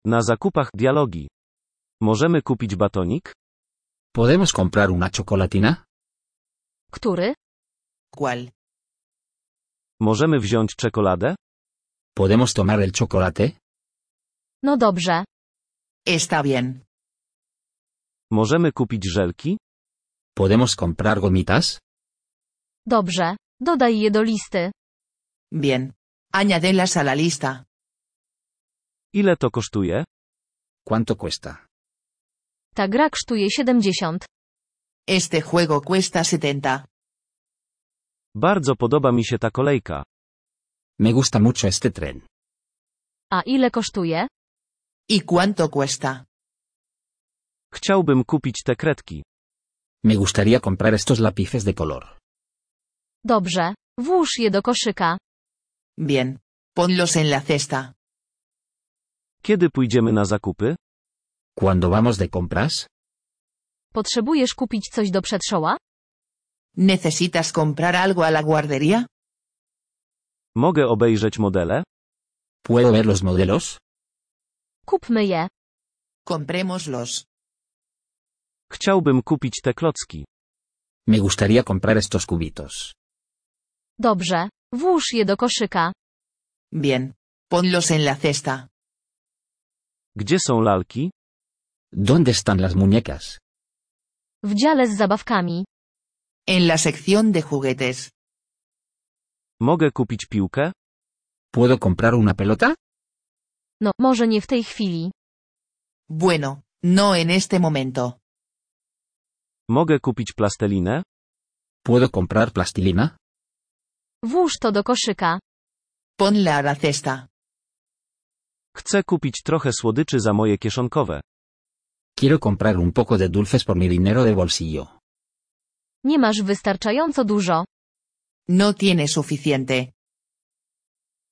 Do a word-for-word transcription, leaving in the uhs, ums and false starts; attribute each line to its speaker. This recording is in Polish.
Speaker 1: Na zakupach dialogi. Możemy kupić batonik?
Speaker 2: ¿Podemos comprar una chocolatina?
Speaker 3: Który?
Speaker 4: ¿Cuál?
Speaker 1: Możemy wziąć czekoladę?
Speaker 2: ¿Podemos tomar el chocolate?
Speaker 3: No dobrze.
Speaker 4: Está bien.
Speaker 1: Możemy kupić żelki?
Speaker 2: ¿Podemos comprar gomitas?
Speaker 3: Dobrze. Dodaj je do listy.
Speaker 4: Bien. Añádelas a la lista.
Speaker 1: Ile to kosztuje?
Speaker 2: ¿Cuánto cuesta?
Speaker 3: Ta gra kosztuje siedemdziesiąt.
Speaker 4: Este juego cuesta setenta.
Speaker 1: Bardzo podoba mi się ta kolejka.
Speaker 2: Me gusta mucho este tren.
Speaker 3: A ile kosztuje?
Speaker 4: ¿Y cuánto cuesta?
Speaker 1: Chciałbym kupić te kredki.
Speaker 2: Me gustaría comprar estos lápices de color.
Speaker 3: Dobrze. Włóż je do koszyka.
Speaker 4: Bien. Ponlos en la cesta.
Speaker 1: Kiedy pójdziemy na zakupy?
Speaker 2: ¿Cuándo vamos de compras?
Speaker 3: Potrzebujesz kupić coś do przedszkola?
Speaker 4: ¿Necesitas comprar algo a la guardería?
Speaker 1: Mogę obejrzeć modele?
Speaker 2: ¿Puedo ver los modelos?
Speaker 3: Kupmy je.
Speaker 4: Comprémoslos.
Speaker 1: Chciałbym kupić te klocki.
Speaker 2: Me gustaría comprar estos cubitos.
Speaker 3: Dobrze. Włóż je do koszyka.
Speaker 4: Bien. Ponlos en la cesta.
Speaker 1: Gdzie są lalki?
Speaker 2: ¿Dónde están las muñecas?
Speaker 3: W dziale z zabawkami.
Speaker 4: En la sección de juguetes.
Speaker 1: Mogę kupić piłkę?
Speaker 2: ¿Puedo comprar una pelota?
Speaker 3: No, może nie w tej chwili.
Speaker 4: Bueno, no en este momento.
Speaker 1: Mogę kupić plastelinę?
Speaker 2: ¿Puedo comprar plastilina?
Speaker 3: Włóż to do koszyka.
Speaker 4: Ponla a la cesta.
Speaker 1: Chcę kupić trochę słodyczy za moje kieszonkowe.
Speaker 2: Quiero comprar un poco de dulces por mi dinero de bolsillo.
Speaker 3: Nie masz wystarczająco dużo.
Speaker 4: No tiene suficiente.